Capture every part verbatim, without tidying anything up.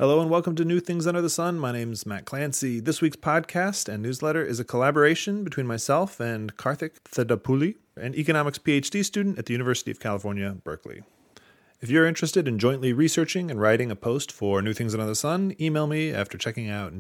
Hello and welcome to New Things Under the Sun. My name is Matt Clancy. This week's podcast and newsletter is a collaboration between myself and Karthik Thedapuli, an economics PhD student at the University of California, Berkeley. If you're interested in jointly researching and writing a post for New Things Under the Sun, email me after checking out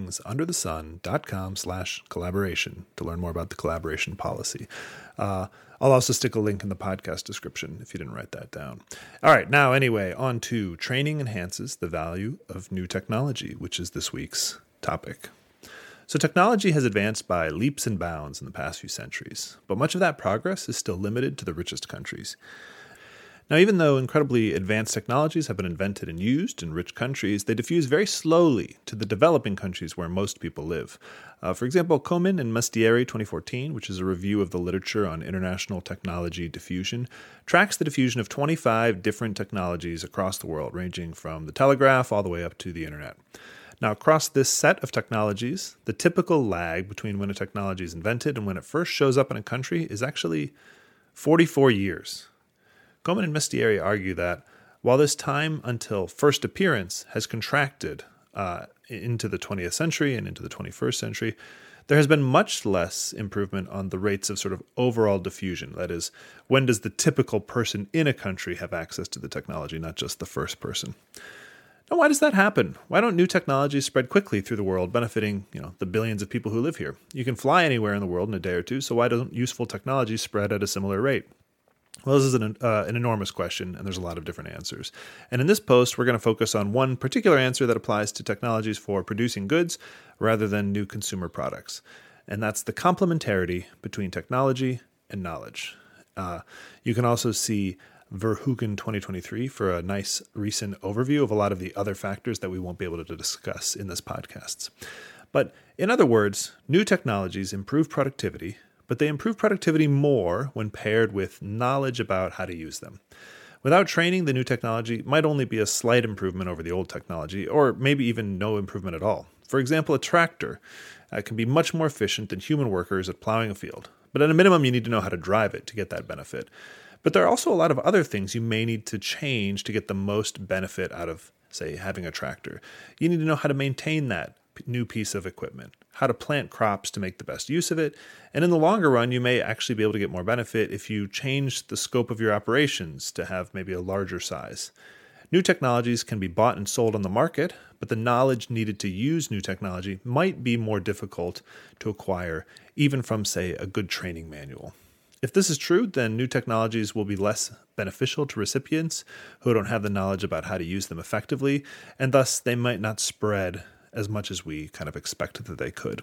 newthingsunderthesun.com slash collaboration to learn more about the collaboration policy. Uh, I'll also stick a link in the podcast description if you didn't write that down. All right, now anyway, on to training enhances the value of new technology, which is this week's topic. So technology has advanced by leaps and bounds in the past few centuries, but much of that progress is still limited to the richest countries. Now, even though incredibly advanced technologies have been invented and used in rich countries, they diffuse very slowly to the developing countries where most people live. Uh, for example, Komen and Mestieri twenty fourteen, which is a review of the literature on international technology diffusion, tracks the diffusion of twenty-five different technologies across the world, ranging from the telegraph all the way up to the internet. Now, across this set of technologies, the typical lag between when a technology is invented and when it first shows up in a country is actually forty-four years. Komen and Mestieri argue that while this time until first appearance has contracted uh, into the twentieth century and into the twenty-first century, there has been much less improvement on the rates of sort of overall diffusion. That is, when does the typical person in a country have access to the technology, not just the first person? Now, why does that happen? Why don't new technologies spread quickly through the world, benefiting, you know, the billions of people who live here? You can fly anywhere in the world in a day or two, so why don't useful technologies spread at a similar rate? Well, this is an, uh, an enormous question, and there's a lot of different answers. And in this post, we're going to focus on one particular answer that applies to technologies for producing goods rather than new consumer products. And that's the complementarity between technology and knowledge. Uh, you can also see Verhoeven twenty twenty-three for a nice recent overview of a lot of the other factors that we won't be able to discuss in this podcast. But in other words, new technologies improve productivity, but they improve productivity more when paired with knowledge about how to use them. Without training, the new technology might only be a slight improvement over the old technology, or maybe even no improvement at all. For example, a tractor uh, can be much more efficient than human workers at plowing a field, but at a minimum, you need to know how to drive it to get that benefit. But there are also a lot of other things you may need to change to get the most benefit out of, say, having a tractor. You need to know how to maintain that new piece of equipment, how to plant crops to make the best use of it, and in the longer run, you may actually be able to get more benefit if you change the scope of your operations to have maybe a larger size. New technologies can be bought and sold on the market, but the knowledge needed to use new technology might be more difficult to acquire, even from, say, a good training manual. If this is true, then new technologies will be less beneficial to recipients who don't have the knowledge about how to use them effectively, and thus they might not spread as much as we kind of expected that they could.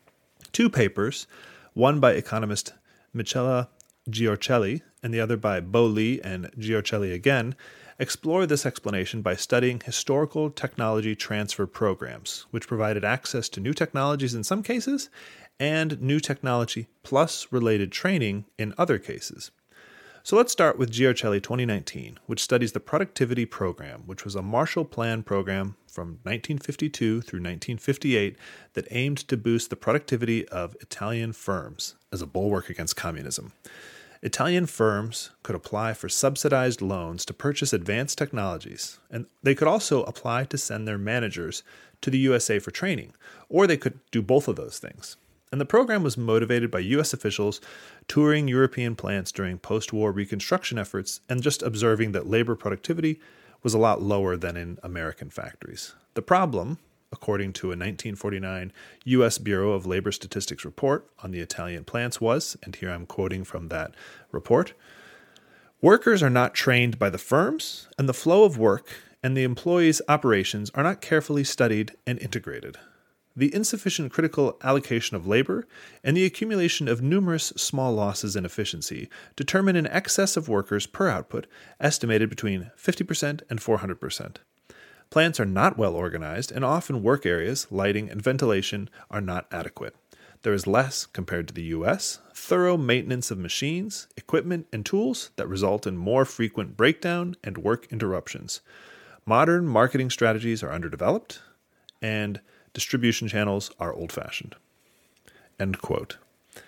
Two papers, one by economist Michela Giorcelli and the other by Bo Lee and Giorcelli again, explore this explanation by studying historical technology transfer programs, which provided access to new technologies in some cases and new technology plus related training in other cases. So let's start with Giorcelli twenty nineteen, which studies the Productivity Program, which was a Marshall Plan program from nineteen fifty-two through nineteen fifty-eight that aimed to boost the productivity of Italian firms as a bulwark against communism. Italian firms could apply for subsidized loans to purchase advanced technologies, and they could also apply to send their managers to the U S A for training, or they could do both of those things. And the program was motivated by U S officials touring European plants during post-war reconstruction efforts and just observing that labor productivity was a lot lower than in American factories. The problem, according to a nineteen forty-nine U S Bureau of Labor Statistics report on the Italian plants was, and here I'm quoting from that report, workers are not trained by the firms, and the flow of work and the employees' operations are not carefully studied and integrated. The insufficient critical allocation of labor and the accumulation of numerous small losses in efficiency determine an excess of workers per output estimated between fifty percent and four hundred percent. Plants are not well organized, and often work areas, lighting, and ventilation are not adequate. There is less, compared to the U S, thorough maintenance of machines, equipment, and tools that result in more frequent breakdown and work interruptions. Modern marketing strategies are underdeveloped, and distribution channels are old-fashioned. End quote.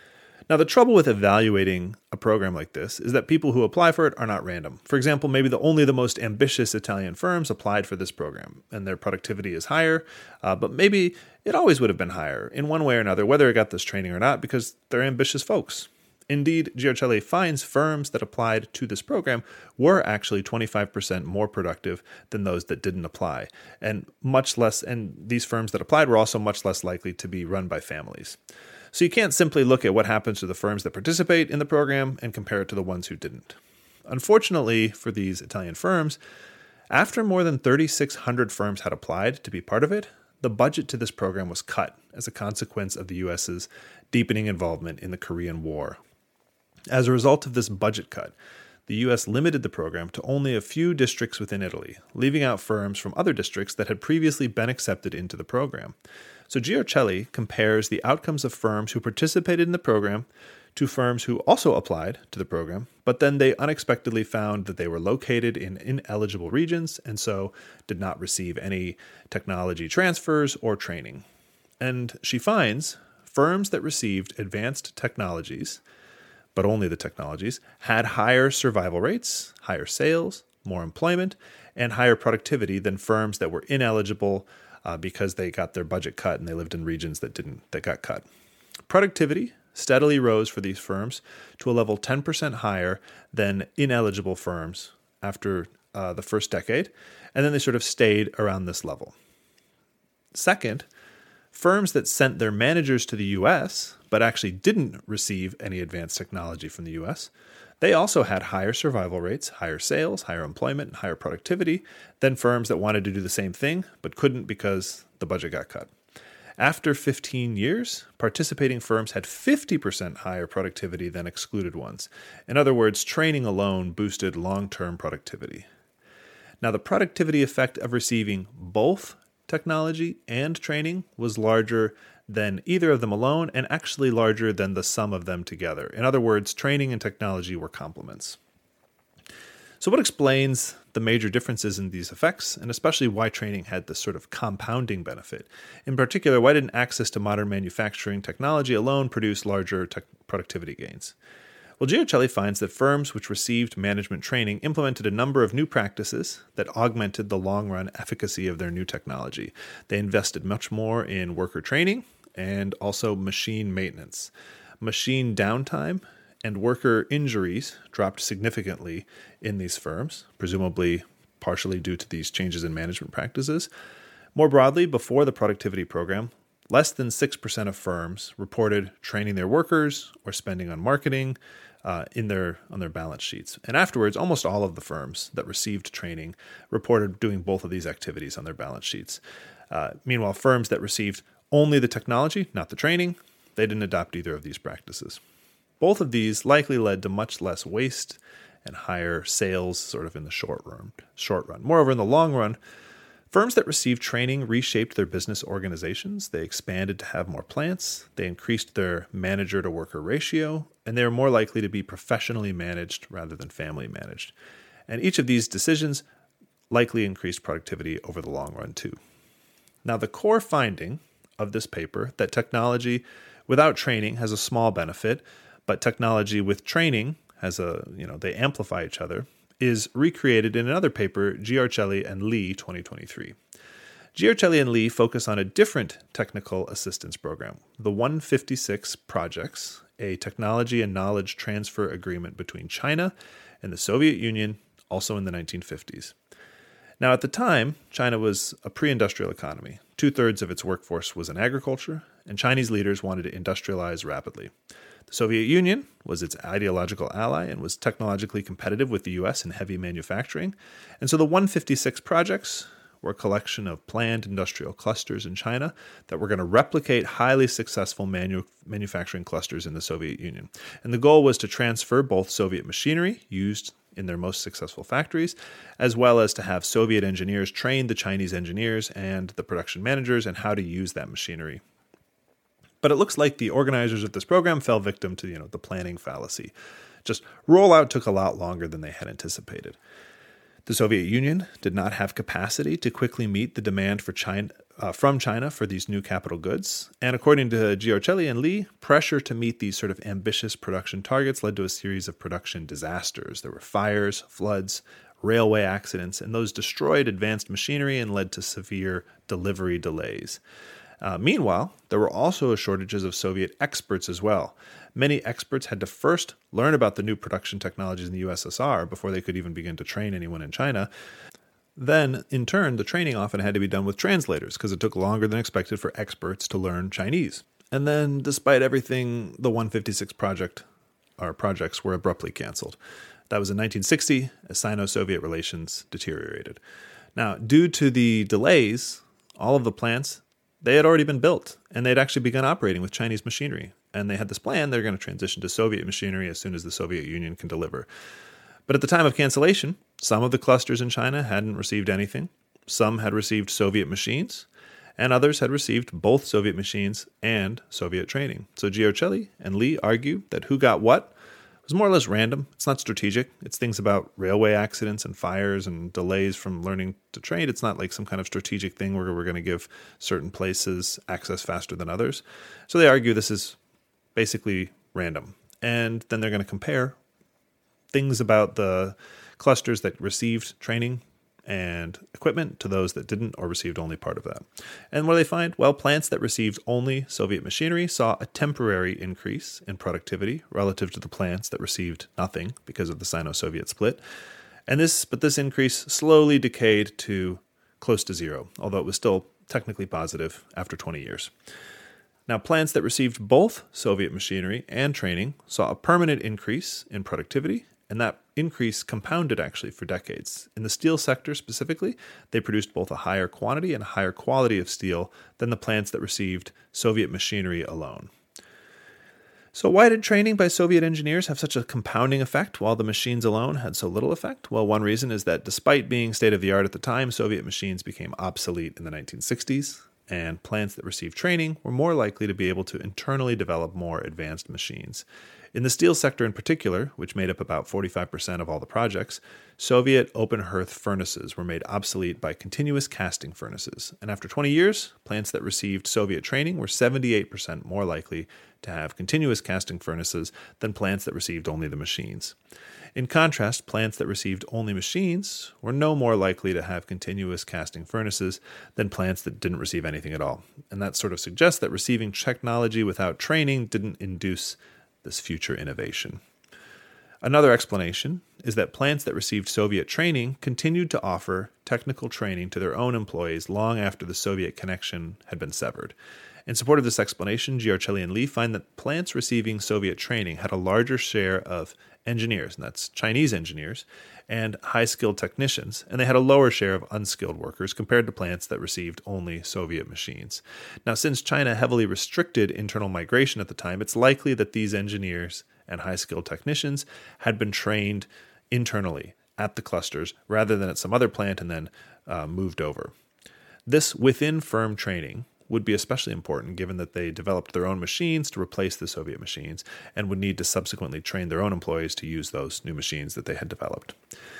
Now, the trouble with evaluating a program like this is that people who apply for it are not random. For example, maybe the only the most ambitious Italian firms applied for this program, and their productivity is higher, uh, but maybe it always would have been higher in one way or another, whether it got this training or not, because they're ambitious folks. Indeed, Giorcelli finds firms that applied to this program were actually twenty-five percent more productive than those that didn't apply, and much less. And these firms that applied were also much less likely to be run by families. So you can't simply look at what happens to the firms that participate in the program and compare it to the ones who didn't. Unfortunately for these Italian firms, after more than thirty-six hundred firms had applied to be part of it, the budget to this program was cut as a consequence of the U S's deepening involvement in the Korean War. As a result of this budget cut, the U S limited the program to only a few districts within Italy, leaving out firms from other districts that had previously been accepted into the program. So Giorcelli compares the outcomes of firms who participated in the program to firms who also applied to the program, but then they unexpectedly found that they were located in ineligible regions and so did not receive any technology transfers or training. And she finds firms that received advanced technologies, but only the technologies, had higher survival rates, higher sales, more employment, and higher productivity than firms that were ineligible uh, because they got their budget cut and they lived in regions that didn't that got cut. Productivity steadily rose for these firms to a level ten percent higher than ineligible firms after uh, the first decade, and then they sort of stayed around this level. Second, firms that sent their managers to the U S but actually didn't receive any advanced technology from the U S, they also had higher survival rates, higher sales, higher employment, and higher productivity than firms that wanted to do the same thing but couldn't because the budget got cut. After fifteen years, participating firms had fifty percent higher productivity than excluded ones. In other words, training alone boosted long-term productivity. Now, the productivity effect of receiving both technology and training was larger than either of them alone, and actually larger than the sum of them together. In other words, training and technology were complements. So what explains the major differences in these effects, and especially why training had this sort of compounding benefit? In particular, why didn't access to modern manufacturing technology alone produce larger tech productivity gains? Well, Giorcelli finds that firms which received management training implemented a number of new practices that augmented the long-run efficacy of their new technology. They invested much more in worker training and also machine maintenance. Machine downtime and worker injuries dropped significantly in these firms, presumably partially due to these changes in management practices. More broadly, before the productivity program, less than six percent of firms reported training their workers or spending on marketing uh, in their on their balance sheets. And afterwards, almost all of the firms that received training reported doing both of these activities on their balance sheets. Uh, meanwhile, firms that received only the technology, not the training, they didn't adopt either of these practices. Both of these likely led to much less waste and higher sales sort of in the short run. Short run. Moreover, in the long run, firms that received training reshaped their business organizations. They expanded to have more plants. They increased their manager-to-worker ratio, and they were more likely to be professionally managed rather than family managed. And each of these decisions likely increased productivity over the long run too. Now, the core finding of this paper that technology without training has a small benefit, but technology with training has a, you know, they amplify each other, is recreated in another paper, Giorcelli and Lee, twenty twenty-three. Giorcelli and Lee focus on a different technical assistance program, the one fifty-six Projects, a technology and knowledge transfer agreement between China and the Soviet Union, also in the nineteen fifties. Now, at the time, China was a pre-industrial economy. Two-thirds of its workforce was in agriculture, and Chinese leaders wanted to industrialize rapidly. The Soviet Union was its ideological ally and was technologically competitive with the U S in heavy manufacturing. And so the one fifty-six projects were a collection of planned industrial clusters in China that were going to replicate highly successful manu- manufacturing clusters in the Soviet Union. And the goal was to transfer both Soviet machinery used in their most successful factories, as well as to have Soviet engineers train the Chinese engineers and the production managers in how to use that machinery. But it looks like the organizers of this program fell victim to, you know, the planning fallacy. Just rollout took a lot longer than they had anticipated. The Soviet Union did not have capacity to quickly meet the demand for China uh, from China for these new capital goods. And according to Giorcelli and Li, pressure to meet these sort of ambitious production targets led to a series of production disasters. There were fires, floods, railway accidents, and those destroyed advanced machinery and led to severe delivery delays. Uh, meanwhile, there were also shortages of Soviet experts as well. Many experts had to first learn about the new production technologies in the U S S R before they could even begin to train anyone in China. Then, in turn, the training often had to be done with translators because it took longer than expected for experts to learn Chinese. And then, despite everything, the one fifty-six project, or projects were abruptly canceled. That was in nineteen sixty as Sino-Soviet relations deteriorated. Now, due to the delays, all of the plants, they had already been built, and they'd actually begun operating with Chinese machinery. And they had this plan, they're going to transition to Soviet machinery as soon as the Soviet Union can deliver. But at the time of cancellation, some of the clusters in China hadn't received anything. Some had received Soviet machines, and others had received both Soviet machines and Soviet training. So Giorcelli and Li argue that who got what was more or less random. It's not strategic. It's things about railway accidents and fires and delays from learning to train. It's not like some kind of strategic thing where we're going to give certain places access faster than others. So they argue this is basically random. And then they're going to compare things about the clusters that received training and equipment to those that didn't or received only part of that. And what do they find? Well, plants that received only Soviet machinery saw a temporary increase in productivity relative to the plants that received nothing because of the Sino-Soviet split. And this, but this increase slowly decayed to close to zero, although it was still technically positive after twenty years. Now, plants that received both Soviet machinery and training saw a permanent increase in productivity, and that increase compounded actually for decades. In the steel sector specifically, they produced both a higher quantity and a higher quality of steel than the plants that received Soviet machinery alone. So why did training by Soviet engineers have such a compounding effect while the machines alone had so little effect? Well, one reason is that despite being state-of-the-art at the time, Soviet machines became obsolete in the nineteen sixties, and plants that received training were more likely to be able to internally develop more advanced machines. In the steel sector in particular, which made up about forty-five percent of all the projects, Soviet open hearth furnaces were made obsolete by continuous casting furnaces. And after twenty years, plants that received Soviet training were seventy-eight percent more likely to have continuous casting furnaces than plants that received only the machines. In contrast, plants that received only machines were no more likely to have continuous casting furnaces than plants that didn't receive anything at all. And that sort of suggests that receiving technology without training didn't induce this future innovation. Another explanation is that plants that received Soviet training continued to offer technical training to their own employees long after the Soviet connection had been severed. In support of this explanation, Giorcelli and Li find that plants receiving Soviet training had a larger share of engineers, and that's Chinese engineers, and high-skilled technicians, and they had a lower share of unskilled workers compared to plants that received only Soviet machines. Now, since China heavily restricted internal migration at the time, it's likely that these engineers and high-skilled technicians had been trained internally at the clusters rather than at some other plant and then uh, moved over. This within-firm training would be especially important given that they developed their own machines to replace the Soviet machines and would need to subsequently train their own employees to use those new machines that they had developed.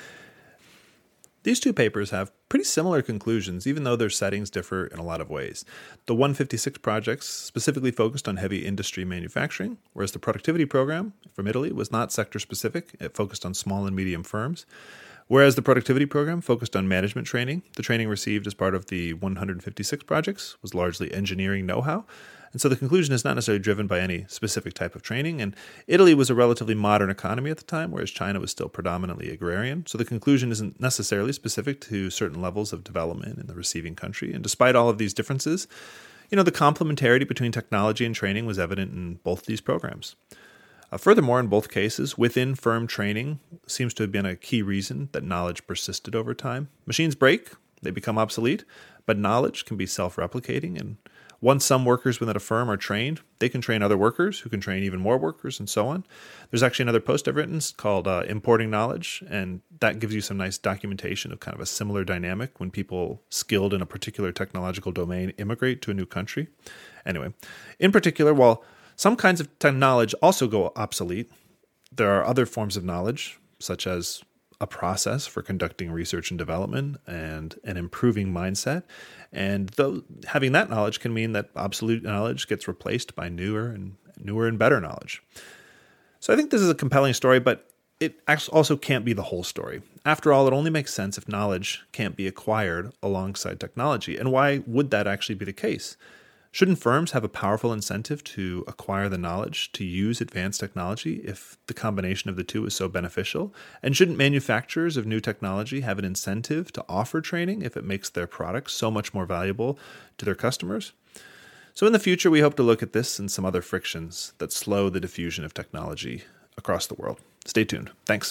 These two papers have pretty similar conclusions, even though their settings differ in a lot of ways. The one fifty-six projects specifically focused on heavy industry manufacturing, whereas the productivity program from Italy was not sector-specific. It focused on small and medium firms. Whereas the productivity program focused on management training, the training received as part of the one hundred fifty-six projects was largely engineering know-how. And so the conclusion is not necessarily driven by any specific type of training. And Italy was a relatively modern economy at the time, whereas China was still predominantly agrarian. So the conclusion isn't necessarily specific to certain levels of development in the receiving country. And despite all of these differences, you know, the complementarity between technology and training was evident in both these programs. Uh, furthermore, in both cases, within firm training seems to have been a key reason that knowledge persisted over time. Machines break, they become obsolete, but knowledge can be self-replicating, and once some workers within a firm are trained, they can train other workers who can train even more workers and so on. There's actually another post I've written called uh, Importing Knowledge, and that gives you some nice documentation of kind of a similar dynamic when people skilled in a particular technological domain immigrate to a new country. Anyway, in particular, while some kinds of knowledge also go obsolete, there are other forms of knowledge, such as a process for conducting research and development and an improving mindset. And though having that knowledge can mean that obsolete knowledge gets replaced by newer and newer and better knowledge. So I think this is a compelling story, but it also can't be the whole story. After all, it only makes sense if knowledge can't be acquired alongside technology. And why would that actually be the case? Shouldn't firms have a powerful incentive to acquire the knowledge to use advanced technology if the combination of the two is so beneficial? And shouldn't manufacturers of new technology have an incentive to offer training if it makes their products so much more valuable to their customers? So in the future, we hope to look at this and some other frictions that slow the diffusion of technology across the world. Stay tuned. Thanks.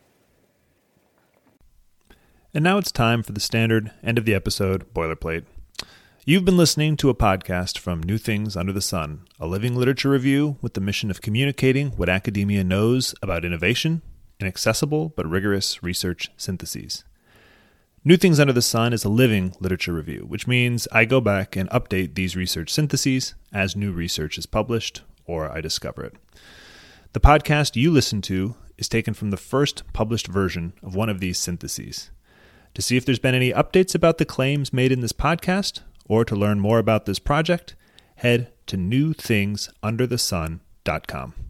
And now it's time for the standard end of the episode boilerplate. You've been listening to a podcast from New Things Under the Sun, a living literature review with the mission of communicating what academia knows about innovation in accessible but rigorous research syntheses. New Things Under the Sun is a living literature review, which means I go back and update these research syntheses as new research is published or I discover it. The podcast you listen to is taken from the first published version of one of these syntheses. To see if there's been any updates about the claims made in this podcast, or to learn more about this project, head to new things under the sun dot com.